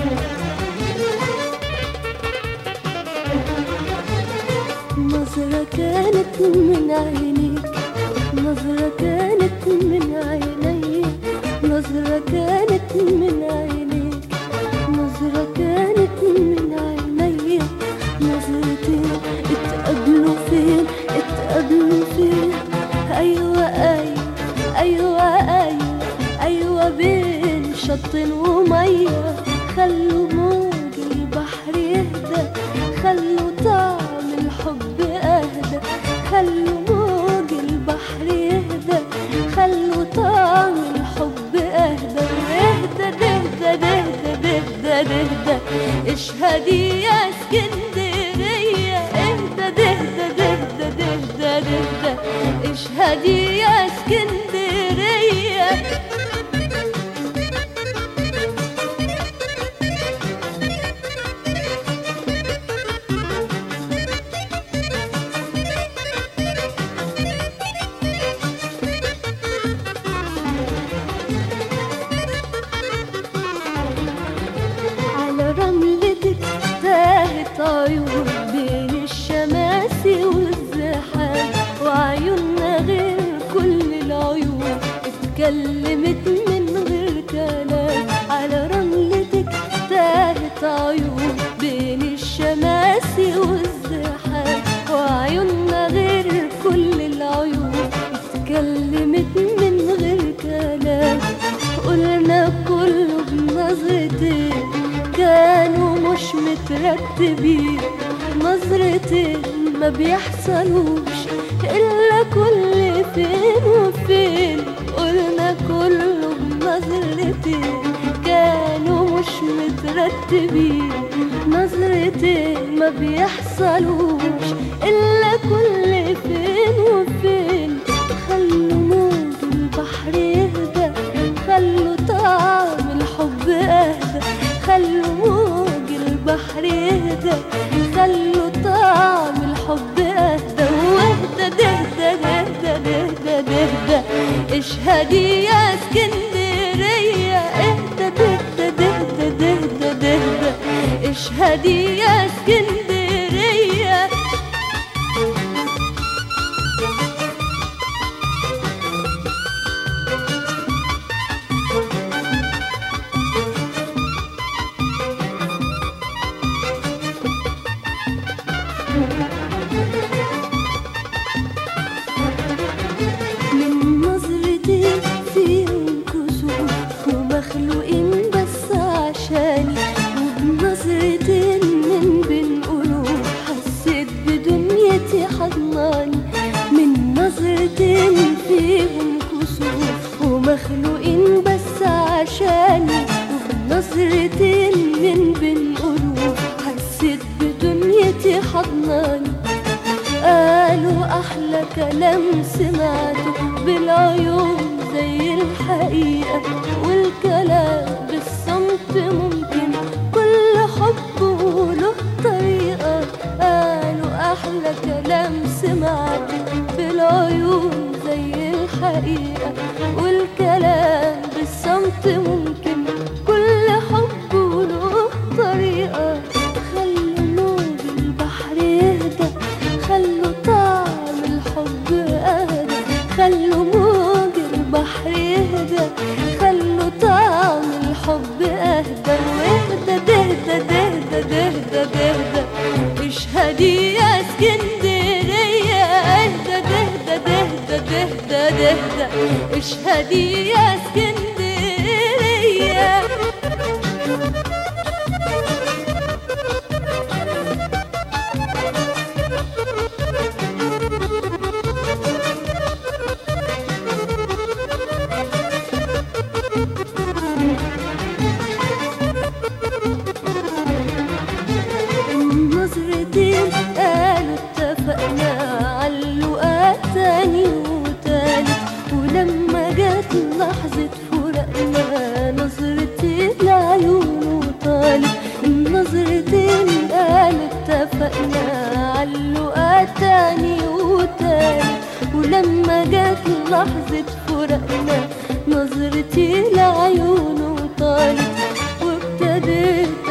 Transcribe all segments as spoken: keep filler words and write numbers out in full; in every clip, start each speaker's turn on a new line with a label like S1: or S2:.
S1: نظرة كانت من عينيك، نظرة كانت من عينيك، نظرة كانت من عينيك، نظرة كانت من عينيك، نظرتين اتقابلوا فين، اتقابلوا فين؟ أيوة أيوة أيوة أيوة أيوة بين شط ومية. خلوا موج البحر يهدى، خلوا طعم الحب أهدى، خلوا موج البحر يهدى، خلوا طعم الحب أهدى. اهدى دهدى دهدى دهدى دهدى اشهدي يا اسكندرية، اهدى دهدى دهدى دهدى دهدى اشهدي يا اسكندرية. عيون بين الشماسي والزحام، وعيوننا غير كل العيون اتكلمت من غير كلام. على رملتك تاهت عيون بين الشماسي والزحام، وعيوننا غير كل العيون اتكلمت من غير كلام. قلنا كله بنظرتين كانوا مش مترتبين، نظرتين ما بيحصلوش إلا كل فين وفين. قلنا كله بنظرتين كانوا مش مترتبين، نظرتين ما بيحصلوش إلا كل فين وفين. خلوا موج البحر يهدى، خلوا طعم الحب أهدى، خلوا موج البحر يهدى، خلوا طعم الحب أهدى. واهدى دهدى دهدى دهدى دهدى اشهدي يا اسكندرية، اهدى دهدى دهدى دهدى دهدى اشهدي يا اسكندرية. من نظرتين فيهم كسوف ومخلوقين بس عشاني، وبنظرتين من بين قلوب حسيت بدنيتي حضناني. من نظرتين فيهم كسوف ومخلوقين بس عشاني، وبنظرتين من بين قلوب حسيت بدنيتي حضناني. قالوا أحلى كلام سمعته بالعيون زي الحقيقة، والكلام بالصمت ممكن كل حب وله طريقة. قالوا أحلى كلام سمعته بالعيون زي الحقيقة، والكلام بالصمت ممكن كل حب وله طريقة. خلوا موج البحر يهدى، خلوا طعم الحب أهدى، خلوا موج البحر يهدى، خلوا طعم الحب أهدى. واهدى دهدى دهدى دهدى دهدى اشهدي يا اسكندرية، اهدى دهدى دهدى دهدى دهدى اشهدي يا اسكندرية. النظرتين قالوا اتفقنا علقات تاني وتالت، ولما جت لحظة فراقنا نظرتين لعيونه طالت. النظرتين قالوا اتفقنا علقات تاني وتالت، ولما جت لحظة فراقنا نظرتي لعيونه طالت. وابتديت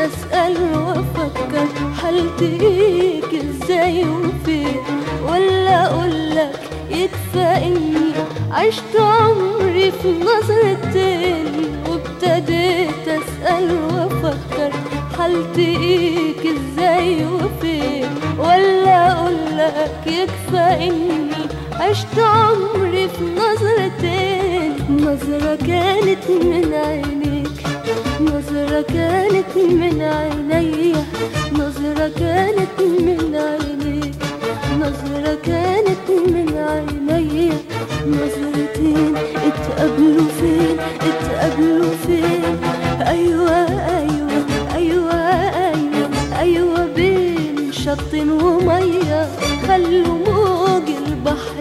S1: هلتقيك ازاي وفين، ولا اقولك يكفى اني عشت عمري في نظرتين، وابتديت اسأل وافكر هلتقيك ازاي وفين، ولا اقولك يكفى اني عشت عمري في نظرتين. نظرة كانت من عينيك، نظرة كانت من عينيا، نظرة كانت من عينيك، نظرة كانت من عينيا. نظرتين اتقابلوا فين، اتقابلوا فين؟ أيوة أيوة أيوة أيوة أيوة بين شط ومية، خلوا موج البحر